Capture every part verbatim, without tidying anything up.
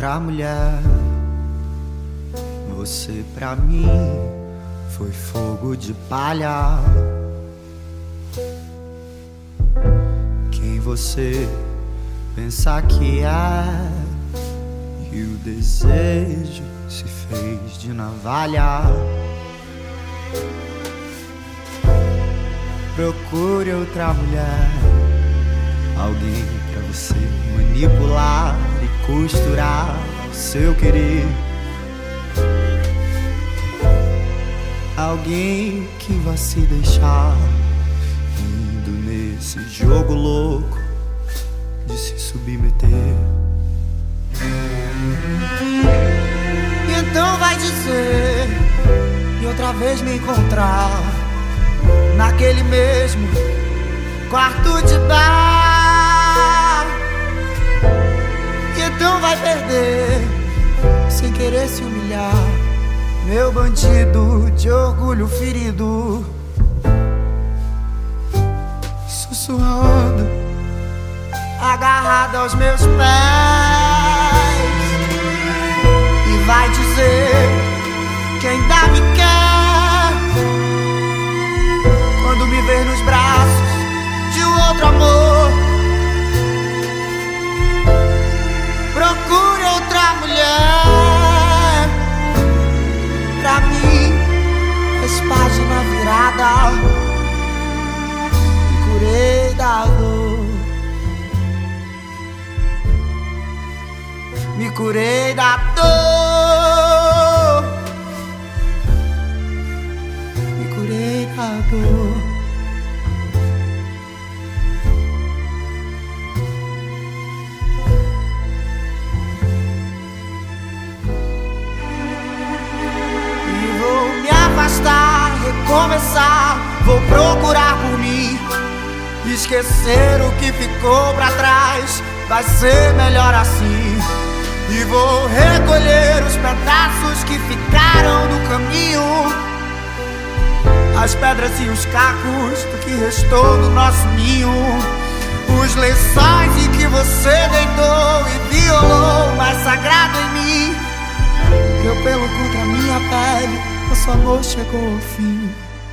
outra mulher. Você pra mim foi fogo de palha. Quem você pensa que é? E o desejo se fez de navalha. Procure outra mulher, alguém pra você manipular e costurar o seu querer. Alguém que vai se deixar indo nesse jogo louco de se submeter. Então vai dizer e outra vez me encontrar naquele mesmo quarto de bar. Então vai perder sem querer se humilhar, meu bandido de orgulho ferido, sussurrando, agarrado aos meus pés. E vai dizer que ainda me quer quando me ver nos braços de um outro amor. Procure outra mulher pra mim, as páginas viradas. Me curei da dor, me curei da dor, me curei da dor. E vou me afastar, recomeçar, vou procurar por mim, esquecer o que ficou pra trás, vai ser melhor assim. E vou recolher os pedaços que ficaram no caminho, as pedras e os cacos do que restou do nosso ninho, os lençóis em que você deitou e violou o mais sagrado em mim. Meu pelo contra minha pele, nosso amor chegou ao fim.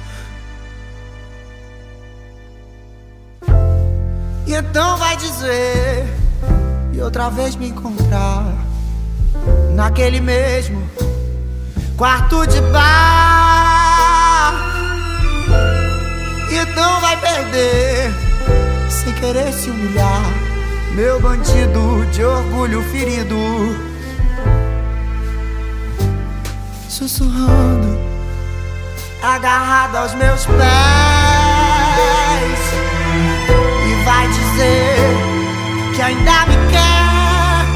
E então vai dizer e outra vez me encontrar naquele mesmo quarto de bar. E então vai perder sem querer se humilhar, meu bandido de orgulho ferido, sussurrando, agarrado aos meus pés. E vai dizer que ainda me quer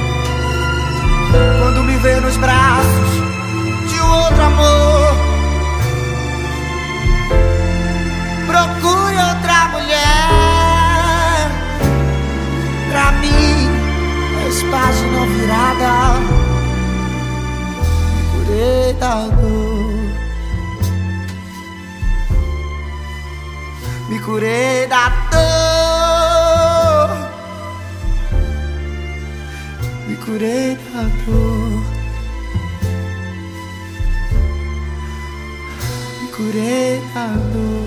quando me ver nos braços de um outro amor. Procure outra mulher pra mim, as páginas viradas. Me curei da dor, me curei da dor, me curei da dor, me curei da dor.